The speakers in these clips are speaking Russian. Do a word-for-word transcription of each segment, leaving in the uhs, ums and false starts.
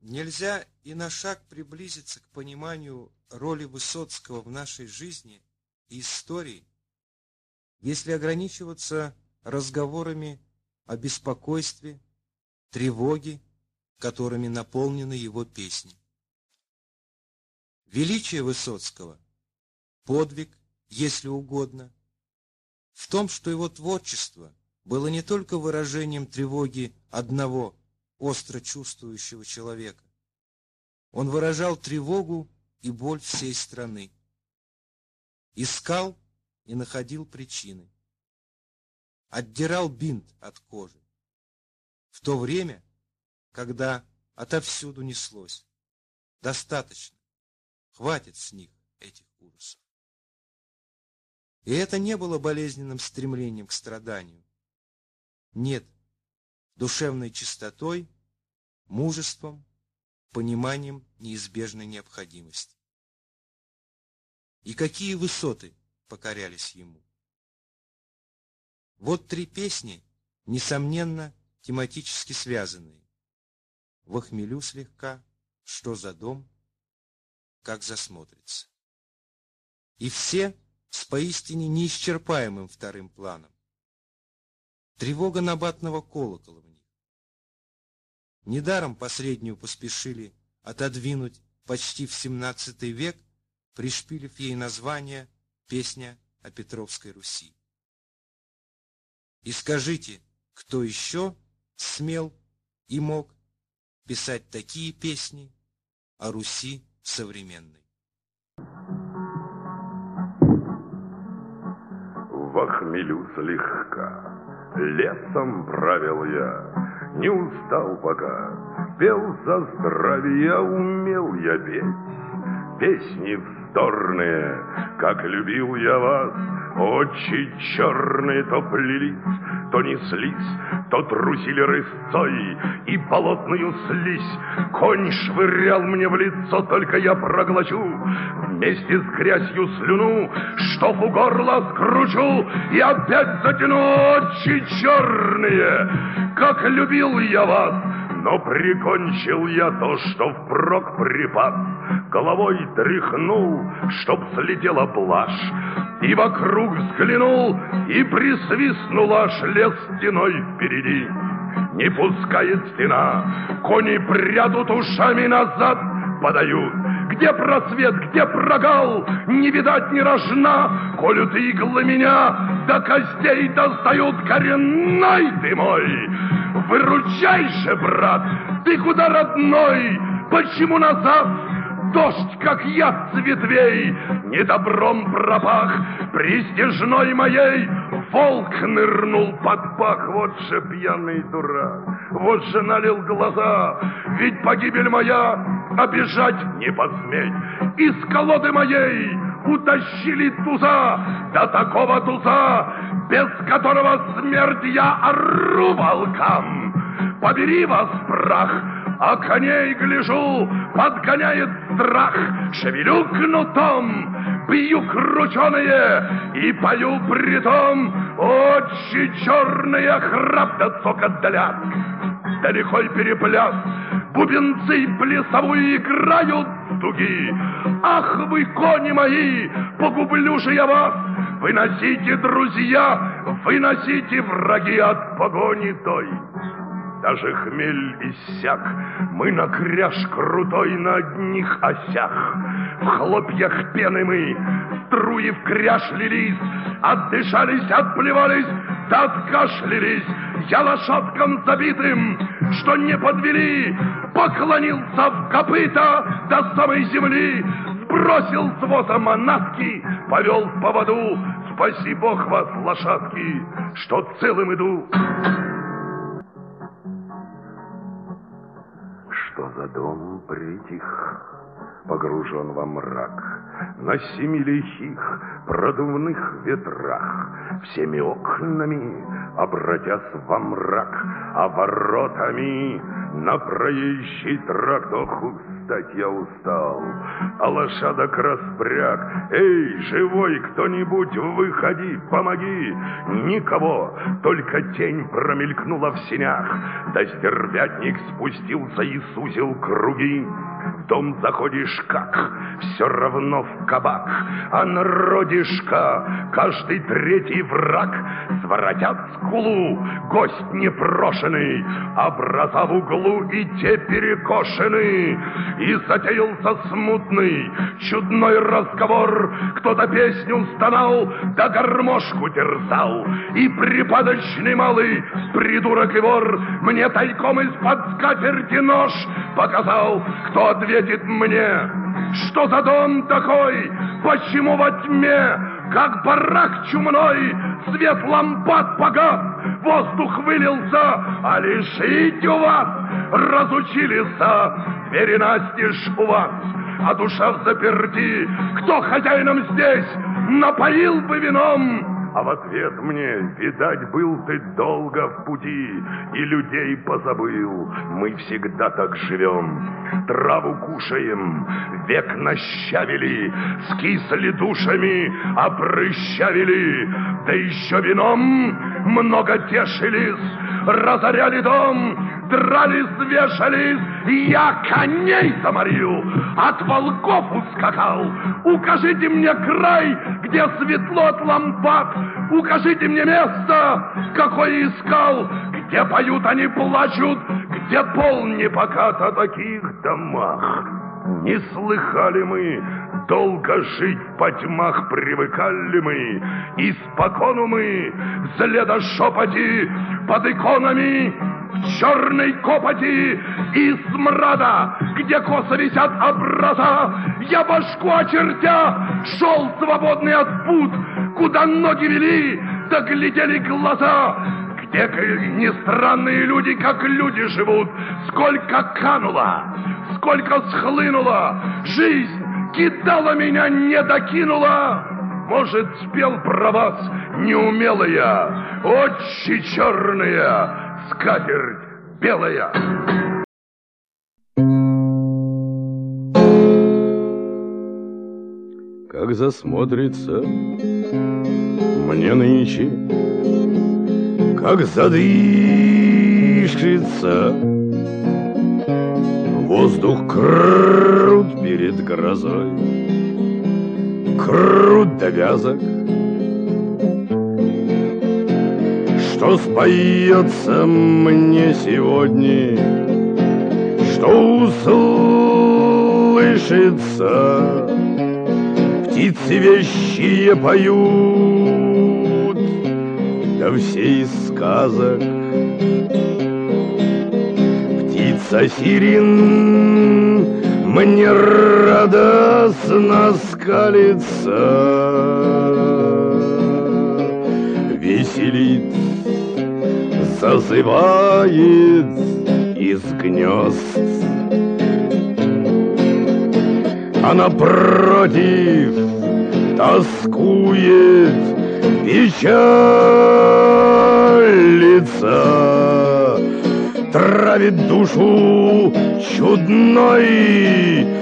Нельзя и на шаг приблизиться к пониманию роли Высоцкого в нашей жизни и истории, если ограничиваться разговорами о беспокойстве, тревоге, которыми наполнены его песни. Величие Высоцкого, подвиг, если угодно, в том, что его творчество было не только выражением тревоги одного остро чувствующего человека. Он выражал тревогу и боль всей страны. Искал и находил причины. Отдирал бинт от кожи. В то время, когда отовсюду неслось: достаточно, хватит с них этих ужасов. И это не было болезненным стремлением к страданию. Нет, душевной чистотой, мужеством, пониманием неизбежной необходимости. И какие высоты покорялись ему! Вот три песни, несомненно, тематически связанные. «Во хмелю слегка», «Что за дом», «Как засмотрится». И все с поистине неисчерпаемым вторым планом. Тревога набатного колокола в них. Недаром последнюю поспешили отодвинуть почти в семнадцатый век, пришпилив ей название «Песня о Петровской Руси». И скажите, кто еще смел и мог писать такие песни о Руси современной? Во хмелю слегка лесом правил я, не устал пока, пел за здравие, умел я петь песни вздорные, как любил я вас. Очи черные то плелись, то неслись, то трусили рысцой и болотную слизь. Конь швырял мне в лицо, только я проглочу вместе с грязью слюну, чтоб у горла скручу и опять затяну. Очи черные, как любил я вас, но прикончил я то, что впрок припас. Головой тряхнул, чтоб слетела блажь, и вокруг взглянул, и присвистнул аж лес стеной впереди. Не пускает стена, кони прядут ушами назад, подают. Где просвет, где прогал, не видать ни рожна. Колют иглы меня, до костей достают. Коренной ты мой, выручай же, брат, ты куда, родной? Почему назад? Дождь, как яд с ветвей, недобром пропах. Пристяжной моей волк нырнул под пах. Вот же пьяный дурак, вот же налил глаза. Ведь погибель моя обижать не посметь. Из колоды моей утащили туза, до такого туза, без которого смерть я ору волкам. Побери вас, прах! А коней, гляжу, подгоняет страх. Шевелю кнутом, бью крученые и пою притом. Очи черные, храп да цокот да ляск, да лихой перепляс. Бубенцы плясовую играют с дуги. Ах вы, кони мои, погублю же я вас. Выносите, друзья, выносите, враги, от погони той. Даже хмель иссяк, мы на кряж крутой на одних осях. В хлопьях пены мы, струи в кряж лились, отдышались, отплевались, да откашлялись. Я лошадкам забитым, что не подвели, поклонился в копыта до самой земли, сбросил с воза манатки, повел в поводу. Спаси Бог вас, лошадки, что целым иду. Что за дом притих, погружен во мрак, на семи лихих продувных ветрах, всеми окнами обратясь во мрак, а воротами на проезжий тракт. Ох, стать я устал, а лошадок распряг. Эй, живой кто-нибудь, выходи, помоги. Никого, только тень промелькнула в сенях. Да стервятник спустился и сузил круги. В дом заходишь как, все равно в кабак, а народишка, каждый третий враг. Своротят скулу, гость непрошенный, образа в углу и те перекошены. И затеялся смутный, чудной разговор. Кто-то песню стонал, да гармошку терзал. И припадочный малый, придурок и вор, мне тайком из-под скатерти нож показал. Кто ответит мне, что за дом такой, почему во тьме, как барак чумной, свет лампад погас, воздух вылился, а лишить у вас разучились, двери настежь у вас, а душа в заперти. Кто хозяином здесь, напоил бы вином? А в ответ мне, видать, был ты долго в пути и людей позабыл. Мы всегда так живем, траву кушаем, век нащавили, скисли душами, опрыщавили, да еще вином много тешились, разоряли дом, дрались, вешались. Я коней заморил, от волков ускакал. Укажите мне край, где светло от лампад. Укажите мне место, какое искал, где поют они, плачут, где пол не покат. О таких домах не слыхали мы, долго жить по тьмах привыкали мы. Испокону мы в следошепоте под иконами, в черной копоти и смрада, где косо висят образа. Я башку очертя шел свободный от пут, куда ноги вели, да глядели глаза. Где не странные люди, как люди живут. Сколько кануло, сколько схлынуло, жизнь кидала меня, не докинула. Может, спел про вас неумелая, очи черные, скатерть белая. Как засмотрится мне нынче, как задышится, воздух крут перед грозой, крут до вязок, что споется мне сегодня, что услышится. Птицы вещие поют, да все из сказок. Птица сирен мне радостно скалится, веселит, зазывает из гнезд. А напротив тоскует, печалится, травит душу чудной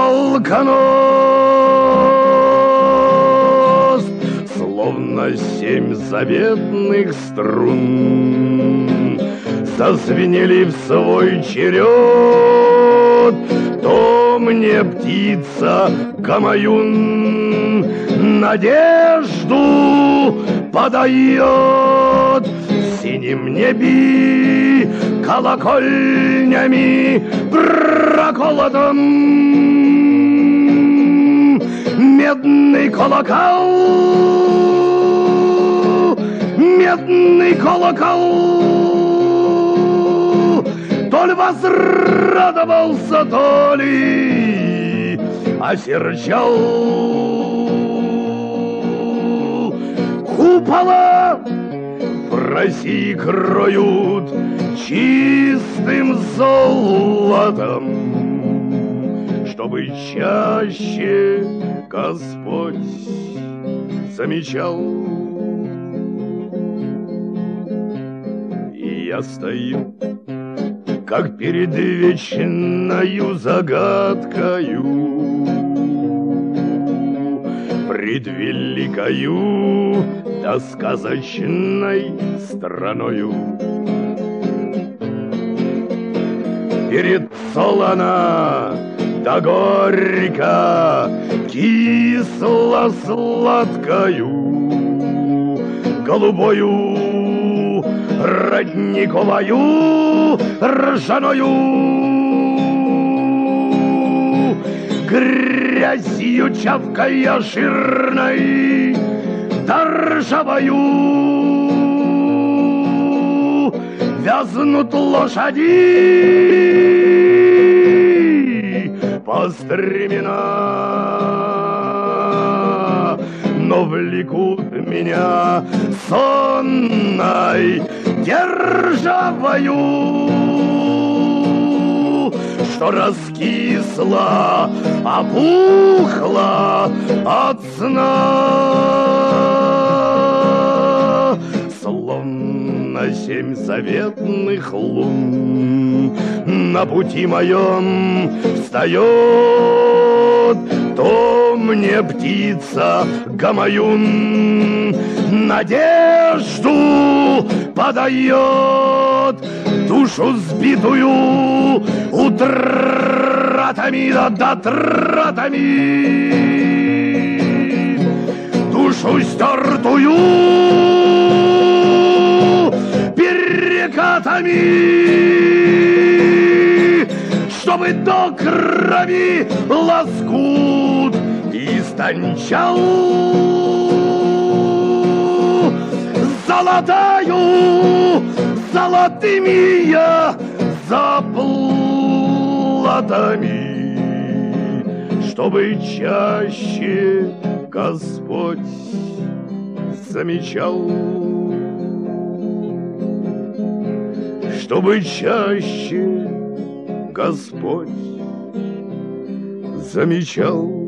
алконост, словно семь заветных струн зазвенели в свой черед. То мне птица гамаюн надежду подает, в синем небе колокольнями проколотом медный колокол, медный колокол. То ли возрадовался, то ли осерчал. Купола в России кроют чистым золотом, чтобы чаще Господь замечал. И я стою как перед вечною загадкою, пред великою да сказочной страною. Перед солона да горько, кисло-сладкою, голубою, родниковою, ржаною, грязью чавкая жирной, да ржавою вязнут лошади по стремена, но влекут меня сонной державою, что раскисла, опухла от сна, словно семь заветных лун на пути моем встает. То мне птица гамаюн надежду подает, душу сбитую утратами да дотратами, душу стертую перекатами, чтобы до крови лоскут истончал золотаю, золотыми я заплатами, чтобы чаще Господь замечал, чтобы чаще Господь замечал.